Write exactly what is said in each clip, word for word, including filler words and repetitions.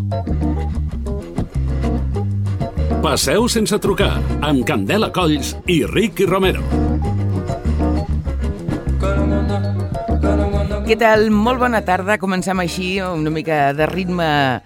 Passeu sense trucar, amb Candela Colls i Ricky Romero. Què tal? Molt bona tarda. Comencem així, una mica de ritme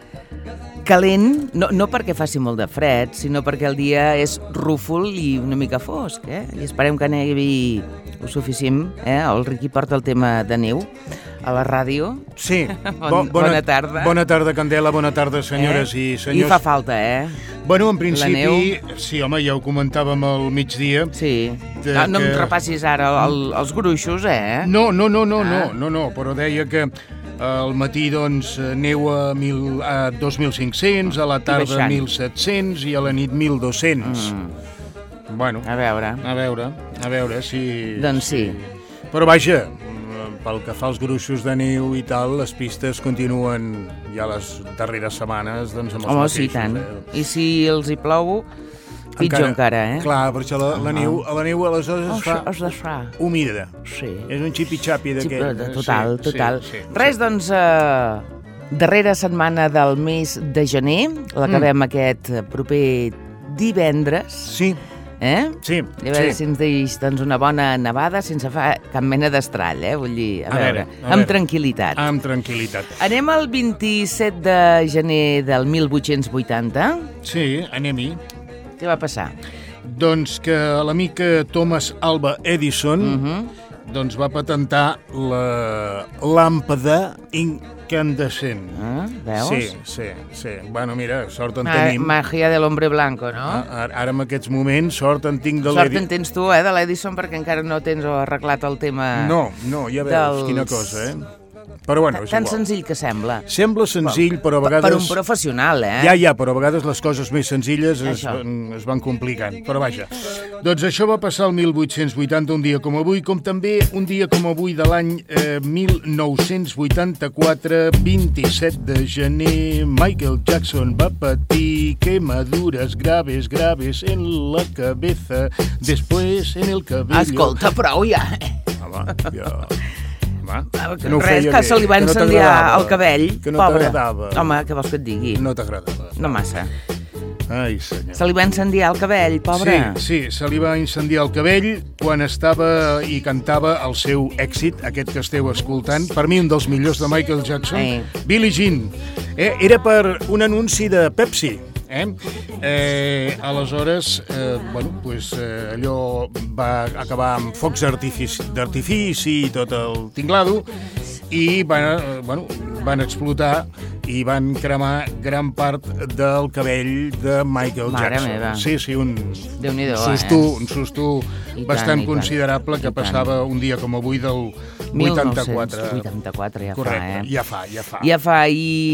calent, no, no perquè faci molt de fred, sinó perquè el dia és rúfol i una mica fosc, eh? I esperem que nevi ho suficient, eh? El Ricky porta el tema de neu a la ràdio. Sí. Bon, bona, bona tarda. Bona tarda, Candela, bona tarda, senyores eh? i senyors. I fa falta, eh? Bueno, en principi, sí, home, ja ho comentàvem al migdia. Sí. No, no que... em repassis ara el, els gruixos, eh? No, no, no, no, ah. no, no, no, però deia que al matí, doncs, neu a, mil, a dos mil cinc-cents, a la tarda mil set-cents i a la nit mil dos-cents. Mm. Bueno. A veure. A veure, a veure si... Doncs sí. sí. Però vaja, pel que fa als gruixos de neu i tal, les pistes continuen ja les darreres setmanes doncs, amb els Home, mateixos. sí, tant. Eh? I si els hi plou, pitjor encara, encara eh? Clar, per això la, la, neu, la neu aleshores oh, es fa es desfà. humida. Sí. És un xipi-xapi d'aquest. Total, sí, total. Sí, sí, Res, sí. doncs, eh, darrera setmana del mes de gener, l'acabem mm. aquest proper divendres. Sí. Eh? Sí, I a veure sí. si ens deix doncs, una bona nevada sense fa cap mena d'estrall, eh? Vull dir, a, a veure, veure a amb veure. tranquil·litat. Amb tranquil·litat. Anem al vint-i-set de gener del mil vuit-cents vuitanta. Sí, anem-hi. Què va passar? Doncs que l'amic Thomas Alva Edison uh-huh. doncs va patentar la làmpada incandescent. Ah, veus? Sí, sí, sí. Bueno, mira, sort en Ma tenim. Magia de l'hombre blanco, no? Ah, ara en aquests moments sort en tinc de l'Edison. Sort en tens tu, eh, de l'Edison, perquè encara no tens arreglat el tema... No, no, ja veus, dels... quina cosa, eh? Però bueno, és tan igual. senzill que sembla. Sembla senzill, però a vegades... Per un professional, eh? Ja, ja, però a vegades les coses més senzilles es van, es van complicant. Però vaja, doncs això va passar el mil vuit-cents vuitanta, un dia com avui, com també un dia com avui de l'any eh, mil nou-cents vuitanta-quatre, vint-i-set de gener, Michael Jackson va patir quemaduras graves, graves en la cabeza, después en el cabello... Escolta, prou ja! Home, jo... Va, que no Res, que se li va incendiar no el cabell, que no pobre. t'agradava. Home, què vols que et digui? No t'agradava. No massa. Ai, senyor. Se li va incendiar el cabell, pobre. Sí, sí, se li va incendiar el cabell quan estava i cantava el seu èxit, aquest que esteu escoltant, per mi un dels millors de Michael Jackson, sí. Billie Jean. Eh, era per un anunci de Pepsi. Eh? Eh, aleshores, eh, bueno, pues, eh, allò va acabar amb focs d'artifici i tot el tinglado i van, eh, bueno, van explotar i van cremar gran part del cabell de Michael Mare Jackson. Meva. Sí, sí, un susto, eh? un susto I bastant tant, considerable que passava un dia com avui del vuitanta-quatre. mil nou-cents vuitanta-quatre ja Correcte, fa, eh? ja fa, ja fa. Ja fa,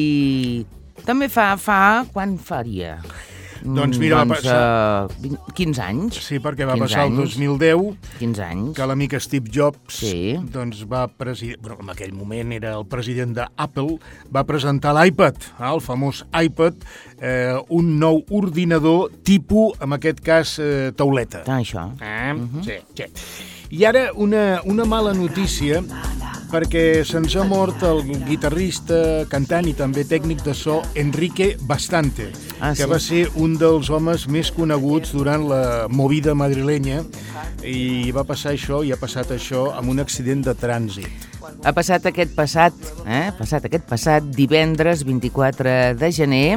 i també fa, fa, quan faria? Doncs mira, doncs, va passar... Uh, quinze anys. Sí, perquè va passar el dos mil deu... quinze anys. Que l'amic Steve Jobs sí. doncs va presidir... Bueno, en aquell moment era el president d'Apple, va presentar l'iPad, eh, el famós iPad, eh, un nou ordinador tipus, en aquest cas, eh, tauleta. Ah, això. Eh? Uh-huh. Sí, sí. I ara una, una mala notícia, perquè se'ns ha mort el guitarrista, cantant i també tècnic de so Enrique Bastante, ah, que sí? va ser un dels homes més coneguts durant la movida madrilenya, i va passar això, i ha passat això amb un accident de trànsit. Ha passat aquest passat, eh? passat aquest passat divendres vint-i-quatre de gener,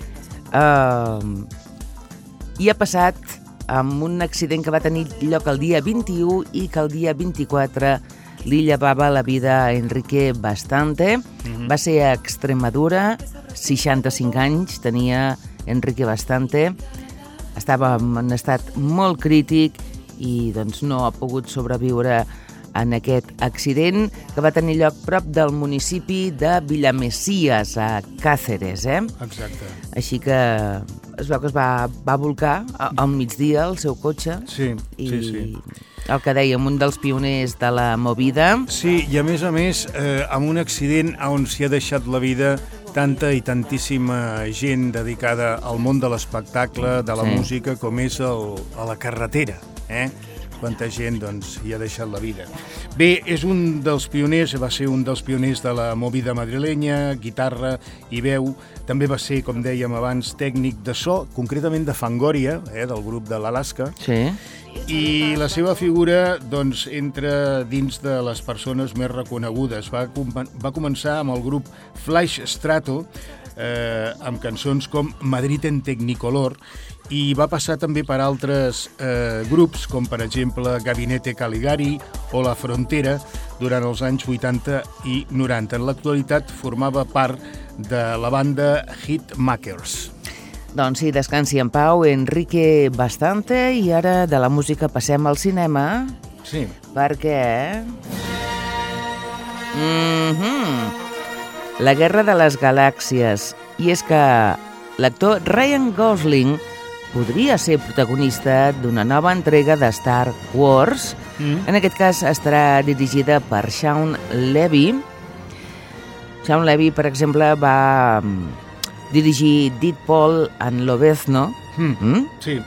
eh, i ha passat amb un accident que va tenir lloc el dia vint-i-u i que el dia vint-i-quatre li llevava la vida a Enrique Bastante. Mm-hmm. Va ser a Extremadura, seixanta-cinc anys tenia Enrique Bastante. Estava en estat molt crític i doncs, no ha pogut sobreviure en aquest accident que va tenir lloc prop del municipi de Villamesías, a Càceres. Eh? Exacte. Així que es veu que es va, va volcar al migdia el seu cotxe. Sí, i sí, sí. El que dèiem, un dels pioners de la movida. Sí, i a més a més, eh, amb un accident on s'hi ha deixat la vida tanta i tantíssima gent dedicada al món de l'espectacle, de la sí. música, com és el, a la carretera. Eh? quanta gent doncs, hi ha deixat la vida. Bé, és un dels pioners, va ser un dels pioners de la movida madrilenya, guitarra i veu. També va ser, com dèiem abans, tècnic de so, concretament de Fangoria, eh, del grup de l'Alaska. Sí. I la seva figura doncs, entra dins de les persones més reconegudes. Va, com va començar amb el grup Flash Strato, eh, amb cançons com Madrid en Technicolor, i va passar també per altres eh, grups, com per exemple Gabinete Caligari o La Frontera, durant els anys vuitanta i noranta. En l'actualitat formava part de la banda Hitmakers. Doncs sí, descansi en pau, Enrique Bastante, i ara de la música passem al cinema. Sí. Perquè... Mm-hmm. La Guerra de les Galàxies. I és que l'actor Ryan Gosling podria ser protagonista d'una nova entrega de Star Wars. Mm. En aquest cas estarà dirigida per Shawn Levy. Shawn Levy, per exemple, va dirigir Deadpool en Lobezno. Mm. Mm? Sí.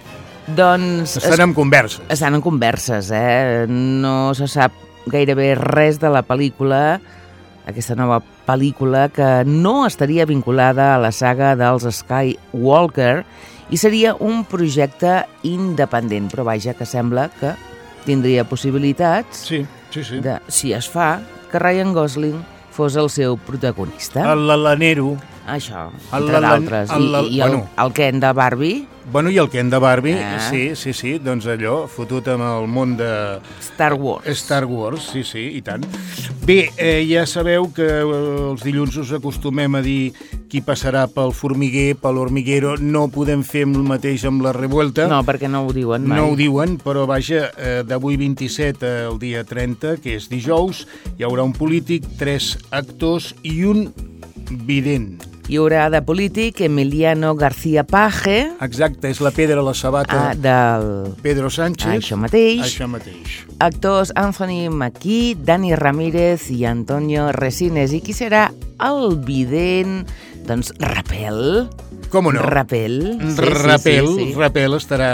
Doncs... Estan en converses. Estan en converses, eh? No se sap gairebé res de la pel·lícula, aquesta nova pel·lícula que no estaria vinculada a la saga dels Skywalker i seria un projecte independent, però vaja, que sembla que tindria possibilitats sí, sí, sí. de, si es fa, que Ryan Gosling fos el seu protagonista. L'alanero. Això, entre d'altres. I, i el, bueno, el Ken de Barbie. Bueno, i el Ken de Barbie, eh? sí, sí, sí, doncs allò, fotut amb el món de... Star Wars. Star Wars, sí, sí, i tant. Bé, eh, ja sabeu que els dilluns us acostumem a dir qui passarà pel formiguer, per l'hormiguero, no podem fer el mateix amb la revuelta. No, perquè no ho diuen mai. No ho diuen, però vaja, eh, d'avui vint-i-set al dia trenta, que és dijous, hi haurà un polític, tres actors i un vident. Hi haurà de polític Emiliano García Page. Exacte, és la pedra a la sabata ah, del... Pedro Sánchez. Això mateix. Això mateix. Actors Anthony Mackie, Dani Ramírez i Antonio Resines. I qui serà el vident? Doncs Rapel. Com no? Rapel. Sí, Rapel, sí, sí, sí. Rapel estarà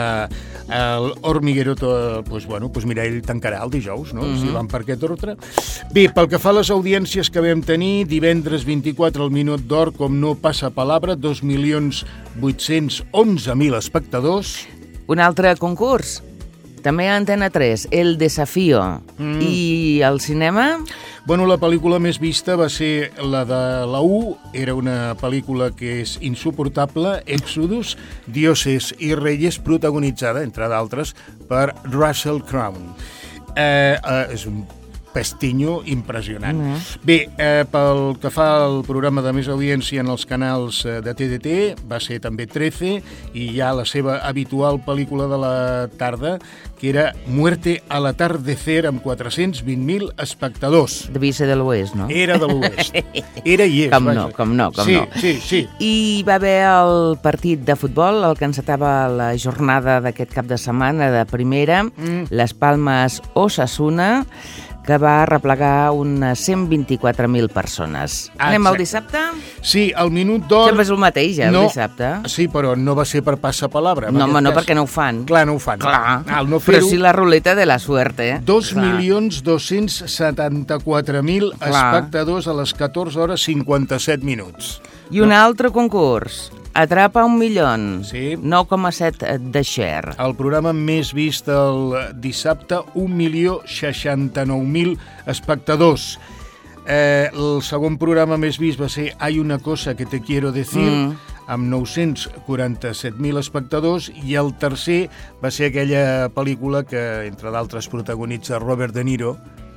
al hormiguero, tot, pues, bueno, pues mira, ell tancarà el dijous, no? Mm-hmm. Si van per aquest ordre. Bé, pel que fa a les audiències que vam tenir, divendres vint-i-quatre al Minut d'Or, com no passa palabra, dos milions vuit-cents onze mil espectadors. Un altre concurs, també a Antena tres, El Desafío. Mm. I al cinema... Bueno, la pel·lícula més vista va ser la de la U, era una pel·lícula que és insuportable, Exodus, Dioses i Reyes, protagonitzada, entre d'altres, per Russell Crowe. Eh, eh, és un pestinyo impressionant. Mm. Bé, eh, pel que fa al programa de més audiència en els canals de T D T, va ser també trece, i hi ha la seva habitual pel·lícula de la tarda, que era Muerte al atardecer, amb quatre-cents vint mil espectadors. Devia ser de l'Oest, no? Era de l'Oest. Era i és. Com no, com no, com sí, no. Sí, sí. I va haver el partit de futbol, el que encetava la jornada d'aquest cap de setmana de primera, mm. Les Palmes Osasuna, que va replegar unes cent vint-i-quatre mil persones. Ah, anem al dissabte? Sí, el Minut d'Or... Sempre és el mateix, eh, el no, dissabte. Sí, però no va ser per passapalabra. No, home, no, perquè no ho fan. Clar, no ho fan. Clar, ah, no però sí la ruleta de la suerte. dos milions dos-cents setanta-quatre mil espectadors a les catorze hores cinquanta-set minuts. I un altre concurs. Atrapa un milió, sí. nou coma set de share. El programa més vist el dissabte, un milió seixanta-nou mil espectadors. Eh, el segon programa més vist va ser Hay una cosa que te quiero decir, mm. amb nou-cents quaranta-set mil espectadors, i el tercer va ser aquella pel·lícula que, entre d'altres, protagonitza Robert De Niro.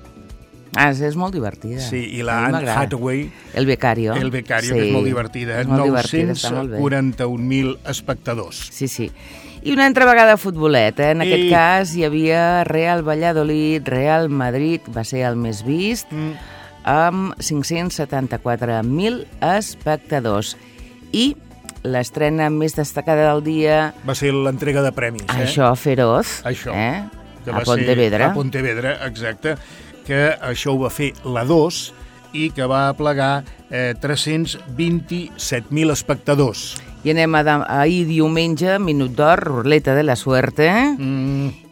Ah, és molt divertida. Sí, i la Anne Hathaway. El Becario. El Becario, sí, que és molt divertida. És molt nou-cents quaranta-un mil espectadors. Sí, sí. I una altra vegada futbolet, eh? En I... aquest cas hi havia Real Valladolid, Real Madrid, va ser el més vist, mm. amb cinc-cents setanta-quatre mil espectadors. I l'estrena més destacada del dia... Va ser l'entrega de premis, eh? Això, Feroz. Això. Eh? Que a Pontevedra. A Pontevedra, exacte. Que això ho va fer la dos i que va aplegar eh, tres-cents vint-i-set mil espectadors. I anem a ahir diumenge, Minut d'Or, Ruleta de la Suerte, mm.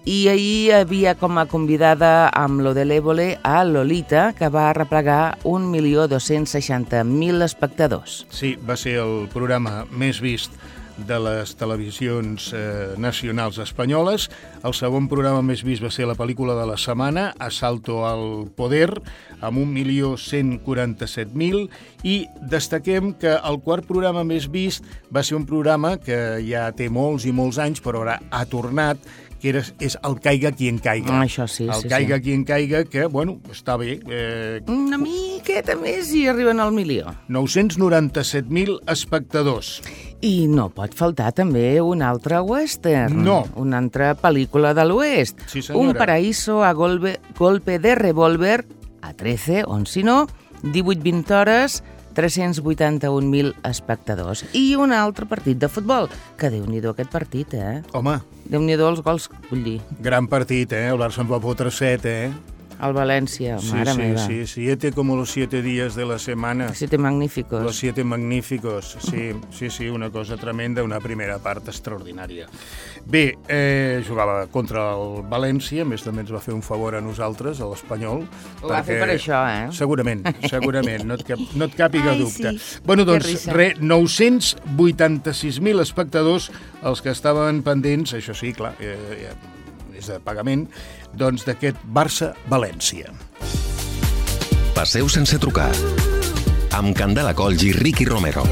I ahir hi havia com a convidada amb lo de l'Évole a Lolita, que va arreplegar un milió dos-cents seixanta mil espectadors. Sí, va ser el programa més vist de les televisions eh, nacionals espanyoles. El segon programa més vist va ser la pel·lícula de la setmana, Asalto al Poder, amb un milió cent quaranta-set mil, i destaquem que el quart programa més vist va ser un programa que ja té molts i molts anys, però ara ha tornat, que era, és el Caiga quien caiga. Ah, això sí, el sí, Caiga sí. quien caiga, que, bueno, està bé. Eh... Una miqueta més i arriben al milió. nou-cents noranta-set mil espectadors. I no pot faltar també un altre western. No. Una altra pel·lícula de l'oest. Sí, senyora. Un paraíso a golpe, golpe de revólver a trece, on si no, divuit vint hores, tres-cents vuitanta-un mil espectadors. I un altre partit de futbol, que déu-n'hi-do aquest partit, eh? Home, Déu-n'hi-do els gols, vull dir. gran partit, eh? El Barça en va fotre set, eh? El València, Sí, mare sí, meva. sí, siete como los siete días de la semana. Siete magníficos. Los siete magníficos, sí, sí, sí, una cosa tremenda, una primera part extraordinària. Bé, eh, jugava contra el València, a més també ens va fer un favor a nosaltres, a l'Espanyol. Ho va fer per això, eh? Segurament, segurament, no et, cap, no et càpiga Ai, dubte. sí. Bueno, Que doncs, risa. re, nou-cents vuitanta-sis mil espectadors, els que estaven pendents, això sí, clar, eh, eh, és de pagament, doncs d'aquest Barça-València. Passeu sense trucar. Amb Candela Colls i Ricky Romero.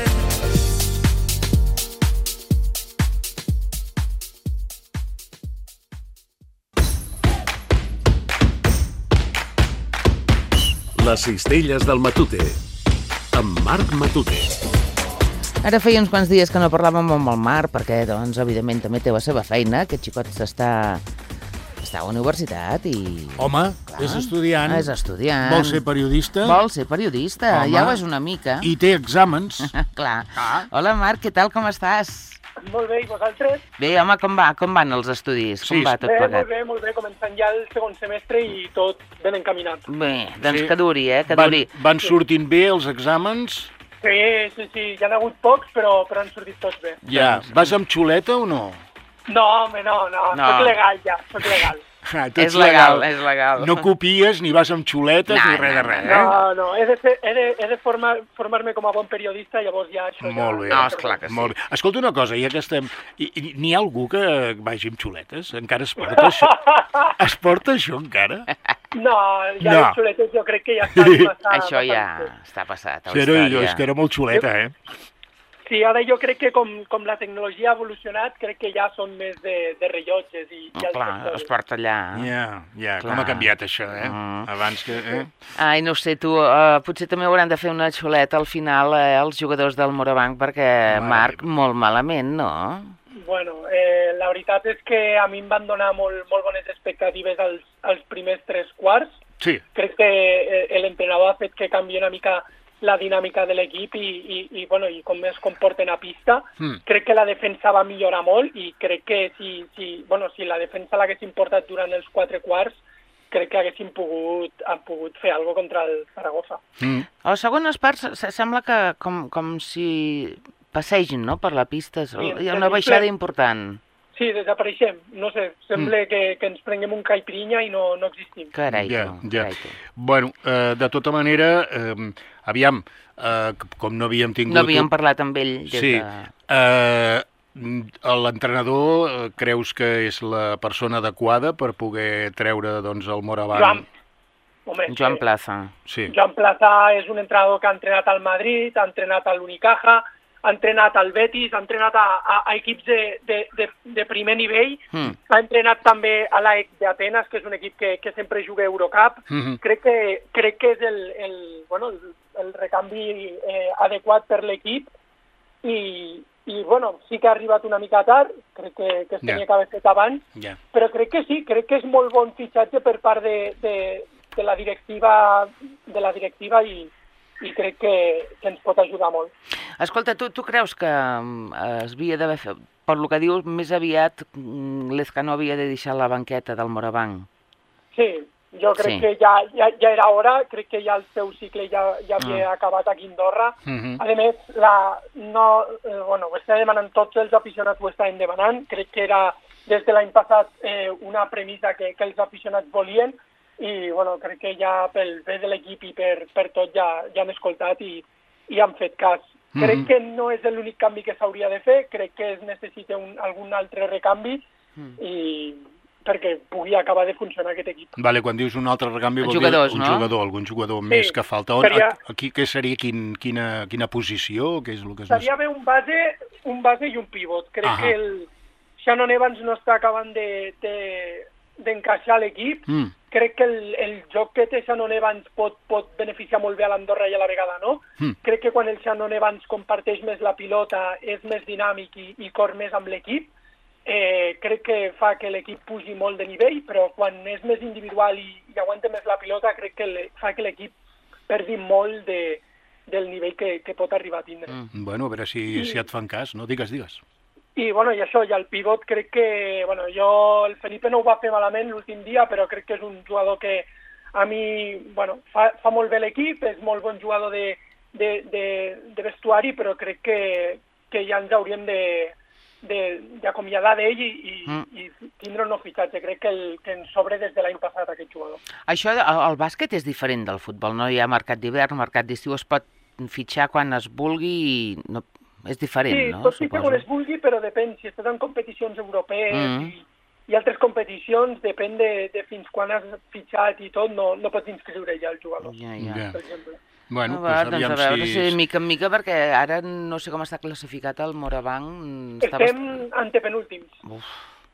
Les cistelles del Matute, amb Marc Matute. Ara feia uns quants dies que no parlàvem amb el Marc, perquè, doncs, evidentment, també té la seva feina. Aquest xicot està, està a la universitat i... Home, Clar. és estudiant. És estudiant. Vol ser periodista. Vol ser periodista, Home. ja ho és una mica. I té exàmens. Clar. Ah. Hola, Marc, què tal, com estàs? Molt bé, i vosaltres? Bé, home, com va? Com van els estudis? Com Sí, va tot Bé, molt plegat? bé, molt bé, començant ja el segon semestre i tot ben encaminat. Bé, doncs Sí. que duri, eh? Que Van, duri. van sortint bé els exàmens? Sí, sí, sí, ja han hagut pocs, però, però han sortit tots bé. Ja. Vas amb xuleta o no? No, home, no, no, No. soc legal ja, soc legal. Ah, tu És ets legal, és legal. No copies, ni vas amb xuletes, No, ni res de no, res, eh? No, no, he de, fer, he de, he de formar, formar-me com a bon periodista, llavors ja això Molt bé. ja... No, esclar que sí. Molt bé. Escolta una cosa, ja que estem... i- i N'hi ha algú que vagi amb xuletes? Encara es porta això? Es porta això encara? No, ja No. les xuletes jo crec que ja estan massa... Això ja massa- està passat, a la Però jo, història. és que era molt xuleta, eh? Sí, ara jo crec que com, com la tecnologia ha evolucionat, crec que ja són més de, de rellotges i... i Oh, clar, es porta allà. Ja, ja, com Clar. ha canviat això, eh? Mm. Abans que... Eh? Ai, no ho sé, tu, uh, potser també hauran de fer una xuleta al final eh, els jugadors del Morabanc, perquè, Mare Marc, meva. molt malament, no? Bueno, eh, la veritat és que a mi em van donar molt, molt bones expectatives als, als primers tres quarts. Sí. Crec que eh, l'entrenador ha fet que canviï una mica la dinàmica de l'equip i, i, i, bueno, i com es comporten a pista. Mm. Crec que la defensa va millorar molt i crec que si, si, bueno, si la defensa l'haguessin portat durant els quatre quarts, crec que haguessin pogut, han pogut fer alguna cosa contra el Zaragoza. Mm. A les segones parts se- sembla que com, com si passegin, no?, per la pista. Hi ha una sí, baixada sí. important. Sí, desapareixem. No sé, sembla mm. que, que ens prenguem un caipirinha i no, no existim. Carai, Ja, tu, ja. carai, tu. Bueno, eh, de tota manera, eh, aviam, eh, com no havíem tingut... No havíem parlat amb ell des Sí, de... eh, l'entrenador eh, creus que és la persona adequada per poder treure doncs, el Morabanc? Joan, home, Joan eh, Plaza. Sí. Joan Plaza és un entrenador que ha entrenat al Madrid, ha entrenat a l'Unicaja, ha entrenat al Betis, ha entrenat a, a, a equips de, de, de, de primer nivell, Mm. ha entrenat també a l'A E C d'Atenes, que és un equip que, que sempre juga a Eurocup. Mhm. Crec que, crec que és el, el, bueno, el, el recanvi eh, adequat per l'equip i, i bueno, sí que ha arribat una mica tard, crec que, que es Ja. tenia que haver fet abans, Ja. però crec que sí, crec que és molt bon fitxatge per part de, de, de la directiva de la directiva i, i crec que, que ens pot ajudar molt. Escolta, tu, tu creus que mm, es havia d'haver fet, per lo que dius, més aviat mm, l'Ezcano havia de deixar la banqueta del Morabanc? Sí, jo crec Sí. que ja, ja, ja era hora, crec que ja el seu cicle ja, ja havia Mm. acabat aquí a Andorra. Mhm. A més, la, no, eh, bueno, ho està demanant tots els aficionats, ho estaven demanant, crec que era des de l'any passat eh, una premissa que, que els aficionats volien i bueno, crec que ja pel bé de l'equip i per, per tot ja, ja hem escoltat i, i han fet cas. Mm-hmm. Crec que no és l'únic canvi que s'hauria de fer, crec que es necessita un, algun altre recanvi mm. i perquè pugui acabar de funcionar aquest equip. Vale, quan dius un altre recanvi vol jugadors, dir un no? jugador, algun jugador sí, més que falta. On, seria, aquí, què seria, quin, quina, quina posició? Què és el que es seria bé un base, un base i un pivot. Crec ah. que el Shannon Evans no està acabant de, de, d'encaixar l'equip. Mm. Crec que el, el joc que té Shannon Evans pot, pot beneficiar molt bé a l'Andorra i a la vegada no. Mm. Crec que quan el Shannon Evans comparteix més la pilota és més dinàmic i, i cor més amb l'equip. Eh, crec que fa que l'equip pugi molt de nivell, però quan és més individual i, i aguanta més la pilota, crec que le, fa que l'equip perdi molt de, del nivell que, que pot arribar a tindre. Mm. Bueno, a veure si, I, si et fan cas, no? Digues, digues. I, bueno, i això, i el pivot crec que... Bueno, jo, el Felipe no ho va fer malament l'últim dia, però crec que és un jugador que a mi, bueno, fa, fa molt bé l'equip, és molt bon jugador de, de, de, de vestuari, però crec que, que ja ens hauríem de... d'acomiadar d'ell i, i, mm. i tindre un nou fitxatge. Crec que, el, que ens sobre des de l'any passat aquest jugador. Això, el, el bàsquet és diferent del futbol, no? Hi ha mercat d'hivern, mercat d'estiu, es pot fitxar quan es vulgui i no, és diferent, sí, no? Sí, pot fitxar quan es vulgui, però depèn. Si estàs en competicions europees mm. i, i altres competicions, depèn de, de fins quan has fitxat i tot, no, no pots inscriure ja el jugador, ja, ja. per exemple. Bueno, no, va, doncs, doncs a veure si... si mica en mica, perquè ara no sé com està classificat el Morabanc. Estem bast... antepenúltims. Uf.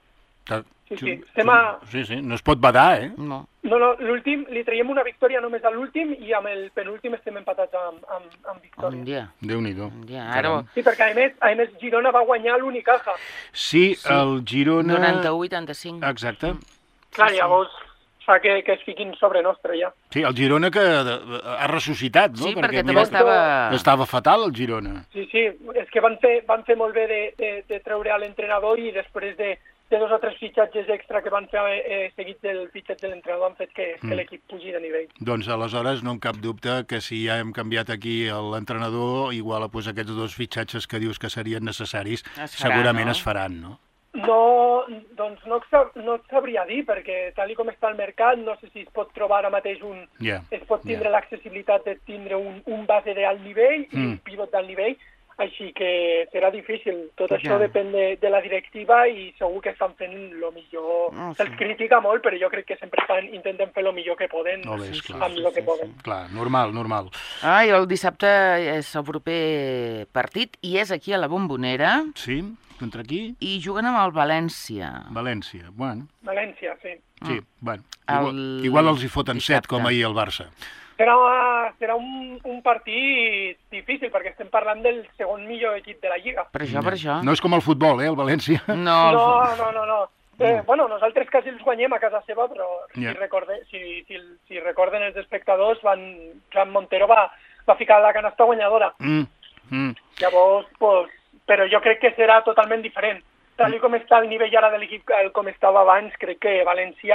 Sí, sí. Estem a... sí, sí, no es pot badar, eh? No, no, no l'últim, li traiem una victòria només a l'últim i amb el penúltim estem empatats amb, amb, amb victòria. Un dia. Déu-n'hi-do. Un dia. Ara... Sí, perquè a més, a més Girona va guanyar l'Unicaja. Sí, sí, el Girona... noranta-u vuitanta-cinc. Exacte. Clar, llavors... fa que, que es fiquin sobre nostre ja. Sí, el Girona que ha ressuscitat, no? Sí, perquè, perquè mira, també estava... Estava fatal, el Girona. Sí, sí, és que van fer, van fer molt bé de, de, de treure a l'entrenador i després de, de dos o tres fitxatges extra que van fer eh, seguits del fitxatge de l'entrenador han fet que, mm. que l'equip pugi de nivell. Doncs aleshores no en cap dubte que si ja hem canviat aquí l'entrenador, igual pues, aquests dos fitxatges que dius que serien necessaris, es farà, segurament no? es faran, no? No, doncs no, no et sabria dir, perquè tal com està el mercat, no sé si es pot trobar ara mateix un... Yeah, es pot tindre yeah. l'accessibilitat de tindre un, un base d'alt nivell mm. i un pivot d'alt nivell, així que serà difícil. Tot yeah. això depèn de, de la directiva i segur que estan fent el millor. Oh, sí. Se'ls critica molt, però jo crec que sempre estan, intenten fer el millor que poden no ves, clar, amb el sí, que sí, poden. Sí. Clar, normal, normal. Ah, i el dissabte és el proper partit i és aquí a la Bombonera. Sí. Contra qui? I juguen amb el València. València, bueno. València, sí. Sí, mm. bueno. Igual, el... igual els hi foten set, com ahir el Barça. Serà, serà un, un partit difícil, perquè estem parlant del segon millor equip de la Lliga. Per això, no. per això. No és com el futbol, eh, el València. No, no, no, no. no. Eh, no. Bueno, nosaltres quasi els guanyem a casa seva, però si, yeah. recorde, si, si, si recorden els espectadors, van, Joan Montero va, va ficar la canasta guanyadora. Mm. Mm. Llavors, pues, però jo crec que serà totalment diferent. Tal com està el nivell ara de l'equip, com estava abans, crec que València,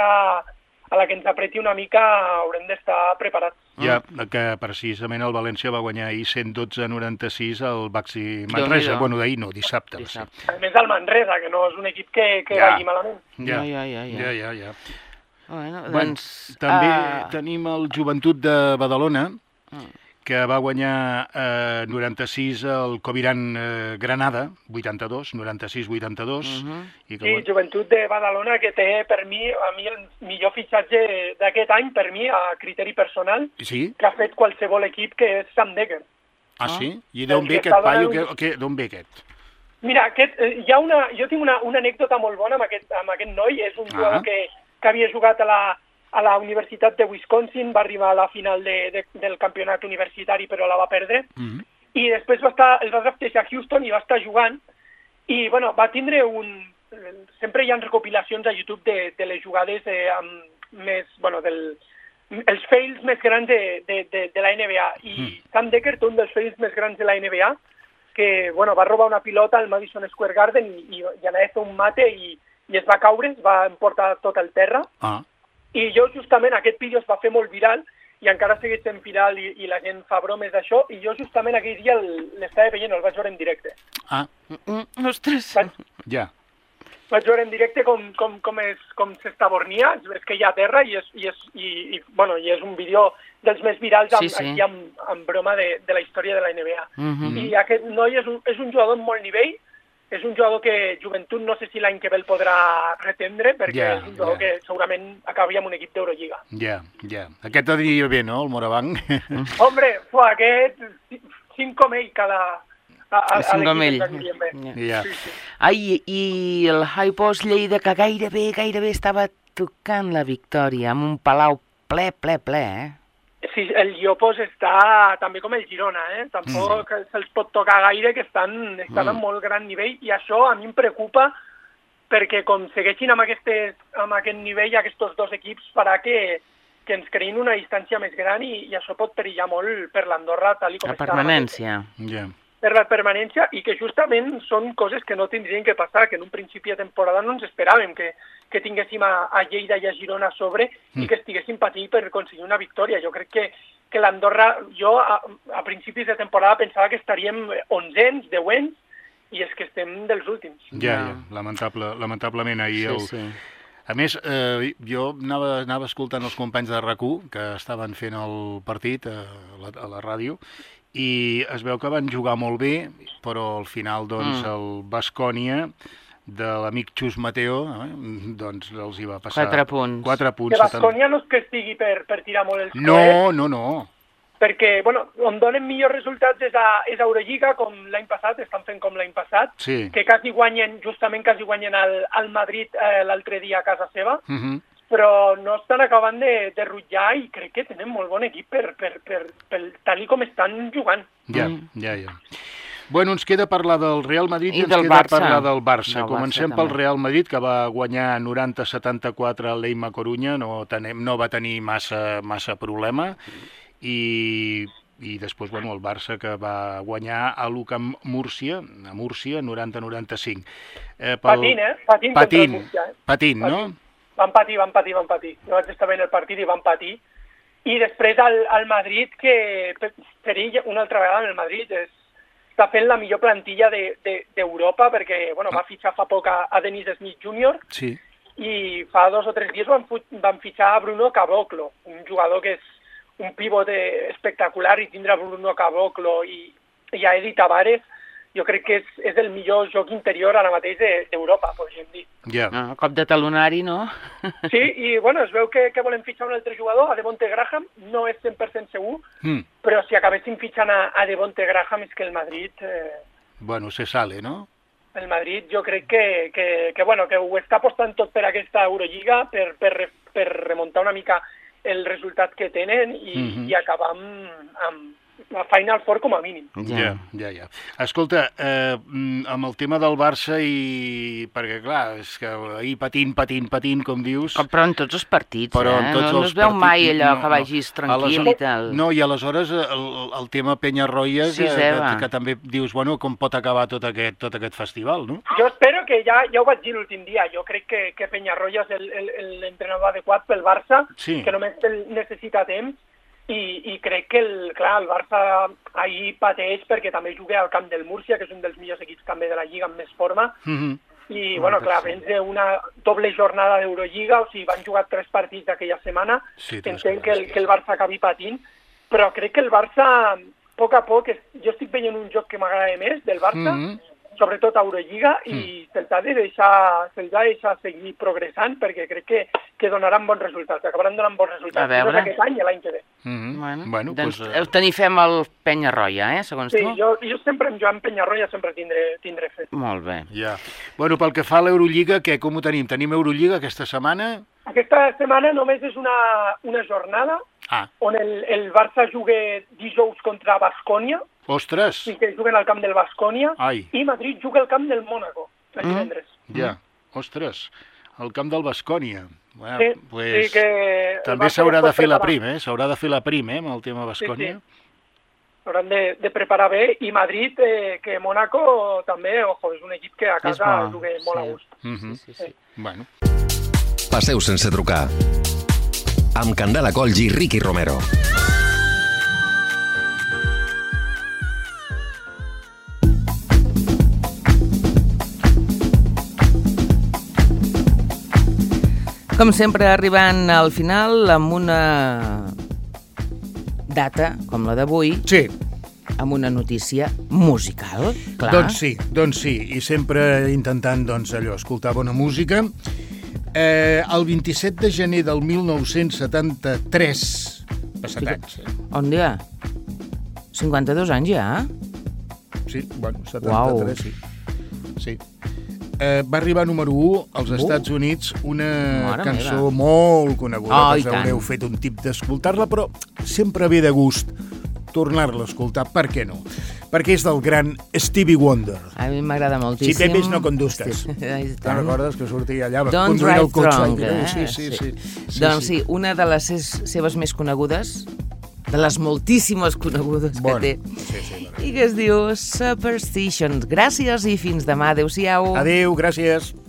a la que ens apreti una mica, haurem d'estar preparats. Ja, que precisament el València va guanyar ahir cent dotze a noranta-sis al Baxi Manresa. Bueno, d'ahir no, dissabte. dissabte. A més del Manresa, que no és un equip que, que ja. vagi malament. Ja, ja, ja. ja, ja, ja, ja. Bueno, bueno, doncs... També uh... tenim el Joventut de Badalona, Mm. que va guanyar eh, noranta-sis el Coviran eh, Granada, vuitanta-dos, noranta-sis vuitanta-dos. Uh-huh. I que... Sí, Joventut de Badalona, que té per mi, a mi el millor fitxatge d'aquest any, per mi, a criteri personal, sí? que ha fet qualsevol equip, que és Sam Dekker. Ah, sí? I d'on ve aquest paio? Un... Que, d'on ve aquest? Mira, aquest, eh, hi ha una, jo tinc una, una anècdota molt bona amb aquest, amb aquest noi. És un jugador ah. que, que havia jugat a la, a la Universitat de Wisconsin, va arribar a la final de, de, del campionat universitari, però la va perdre. Mm-hmm. I després va estar, el va draftejar a Houston i va estar jugant. I, bueno, va tindre un... Sempre hi ha recopilacions a YouTube de, de les jugades eh, amb més, bueno, del... els fails més grans de, de, de, de la N B A. I mm. Sam Dekker té un dels fails més grans de la N B A, que, bueno, va robar una pilota al Madison Square Garden i, i, i anava a fer un mate i, i es va caure, es va emportar tot el terra. Ah. I jo justament aquest vídeo es va fer molt viral i encara segueix sent viral i, i la gent fa bromes d'això, i jo justament aquell dia l'estava veient, el vaig veure en directe. Ah. Mm, ostres. Vaig... Ja. vaig veure en directe com, com, com, és, com s'estabornia, és que hi ha terra i és, i és, i, i, bueno, i és un vídeo dels més virals amb, sí, sí. aquí amb, amb broma de, de la història de la N B A. Uh-huh. I aquest noi és un, és un jugador amb molt nivell, és un jugador que Joventut no sé si l'any que ve el podrà retendre, perquè yeah, és un jugador yeah. que segurament acabaria amb un equip d'Eurolliga. Ja, yeah, ja. Yeah. Aquest aniria bé, no, el Morabanc? Hombre, fua, aquest, cinc com ell cada... A, a, cinc com ell. Yeah. Sí, sí. Ai, i el High Post Lleida, que gairebé, gairebé estava tocant la victòria, amb un Palau ple, ple, ple, eh? Sí, el Llopos està també com el Girona, eh? Tampoc mm. se'ls pot tocar gaire, que estan, estan mm. en molt gran nivell, i això a mi em preocupa perquè com segueixin amb, aquestes, amb aquest nivell aquests dos equips farà que, que ens creïn una distància més gran i, i això pot perillar molt per l'Andorra tal i com la està. La permanència. Yeah. Per la permanència, i que justament són coses que no tindrien que passar, que en un principi de temporada no ens esperàvem, que, que tinguéssim a, a Lleida i a Girona a sobre mm. i que estiguéssim patint per aconseguir una victòria. Jo crec que, que l'Andorra, jo a, a principis de temporada pensava que estaríem onzens, deuents, i és que estem dels últims. Ja, ja, lamentable, lamentablement ahir el... Sí, sí. A més, eh, jo anava, anava escoltant els companys de RAC u que estaven fent el partit a la, a la ràdio, i es veu que van jugar molt bé, però al final, doncs, mm. el Baskonia de l'amic Xus Mateo, eh, doncs els hi va passar... Quatre punts. Quatre punts. Que Baskonia no és que estigui per, per tirar molt els coets. No, no, no. Perquè, bueno, on donen millors resultats és a, és a Eurolliga, com l'any passat, estan fent com l'any passat, sí. que quasi guanyen, justament quasi guanyen al, al Madrid eh, l'altre dia a casa seva, uh -huh. però no estan acabant de, de rutllar i crec que tenen molt bon equip per, per, per, per tal i com estan jugant. Ja, ja, ja. Bueno, ens queda parlar del Real Madrid i, I ens del queda Barça. parlar del Barça. Del Comencem Barça, pel també. Real Madrid, que va guanyar noranta a setanta-quatre a l'Eima Corunya, no, tenem, no va tenir massa, massa problema, i... i després, bueno, el Barça, que va guanyar a l'Ucamp Múrcia, a Múrcia, noranta a noranta-cinc. Eh, pel... Patint, eh? Patint, patint, Múrcia, eh? patint, no? Patint. Van patir, van patir, van patir. No vaig estar bé en el partit i van patir. I després al, al Madrid, que per, per ell, una altra vegada en el Madrid, és, està fent la millor plantilla d'Europa, de, de, perquè bueno, va fitxar fa poc a, a Dennis Smith júnior Sí. i fa dos o tres dies van, van fitxar a Bruno Caboclo, un jugador que és un pivot espectacular, i tindre a Bruno Caboclo i, i a Edi Tavares, jo crec que és, és el millor joc interior ara mateix d'Europa, de, podríem dir. Yeah. Ah, cop de talonari, no? Sí, i bueno, es veu que, que volem fitxar un altre jugador, a Devonte Graham, no és cent per cent segur, mm. però si acabéssim fitxant a, a Devonte Graham és que el Madrid... Eh, bueno, se sale, no? El Madrid jo crec que, que, que, bueno, que ho està apostant tot per aquesta Eurolliga, per, per, per remuntar una mica el resultat que tenen i, mm-hmm. i acabar amb, amb la Final Four com a mínim. Ja, ja, ja. Escolta, eh, amb el tema del Barça i... perquè, clar, és que ahir patint, patint, patint, com dius... Però en tots els partits, però eh? En tots no, els no es veu partits, mai allò no, que vagis tranquil no. i tal. No, i aleshores el, el tema Penyarroia, sí, que, que, que també dius, bueno, com pot acabar tot aquest, tot aquest festival, no? Jo espero que ja, ja ho vaig dir l'últim dia, jo crec que, que Penyarroia és l'entrenador adequat pel Barça, sí. que només necessita temps, I, i crec que el, clar, el Barça ahir pateix perquè també juga al camp del Múrcia, que és un dels millors equips també de la Lliga amb més forma, mm-hmm. i bueno, clar, vens d'una doble jornada d'Eurolliga, o sigui, van jugar tres partits d'aquella setmana, sí, entenc que el, que el Barça acabi patint, però crec que el Barça, a poc a poc, jo estic veient un joc que m'agrada més del Barça, mm-hmm. sobretot a Eurolliga, i mm. se'ls ha de deixar, se'ls ha de deixar seguir progressant, perquè crec que, que donaran bons resultats, acabaran donant bons resultats, no aquest any i l'any que ve. Mm-hmm. Bueno, bueno, doncs pues, uh... tenifem el Penyarroia, eh, segons sí, tu? Sí, jo, jo sempre amb Joan Penyarroia sempre tindré, tindré fet. Molt bé. Ja. Bueno, pel que fa a l'Eurolliga, què, com ho tenim? Tenim Eurolliga aquesta setmana? Aquesta setmana només és una, una jornada ah. on el, el Barça juga dijous contra Baskonia. Ostres! Sí, que juguen al camp del Baskonia. Ai. I Madrid juga al camp del Mónaco, el mm. divendres. Ja, ostres, al camp del Baskonia. Bueno, sí, pues, sí que... també s'haurà de fer la prim, eh? S'haurà de fer la prim, eh, amb el tema Baskonia. Sí, sí. S'hauran de, de preparar bé. I Madrid, eh, que Mónaco també, ojo, és un equip que a casa juga molt sí. a gust. Mm-hmm. Sí, sí, sí. Bueno. Passeu sense trucar. Amb Candela Colls i Ricky Romero. Com sempre, arribant al final amb una data, com la d'avui, Sí. amb una notícia musical, clar. Doncs sí, doncs sí, i sempre intentant, doncs, allò, escoltar bona música. Eh, el vint-i-set de gener del mil nou-cents setanta-tres, passat anys, eh? On dia? cinquanta-dos anys ja? Sí, bueno, setanta-tres, Uau. sí. Sí. Eh, va arribar número u als Estats Units una Mare cançó meva. molt coneguda, Oh, que i us haureu tant. fet un tip d'escoltar-la, però sempre ve de gust tornar-la a escoltar, per què no? Perquè és del gran Stevie Wonder. A mi m'agrada Si moltíssim. bebes no conduzcas. Sí. Ai, Te'n tant. recordes que sortia allà Don't conduint el drive cotxe? drunk, i- eh? Sí, sí, sí. sí, Doncs sí. sí, una de les ses- seves més conegudes, de les moltíssimes conegudes Bueno, que té, sí, sí, i que es diu Superstitions. Gràcies i fins demà. Adéu-siau. Adéu, gràcies.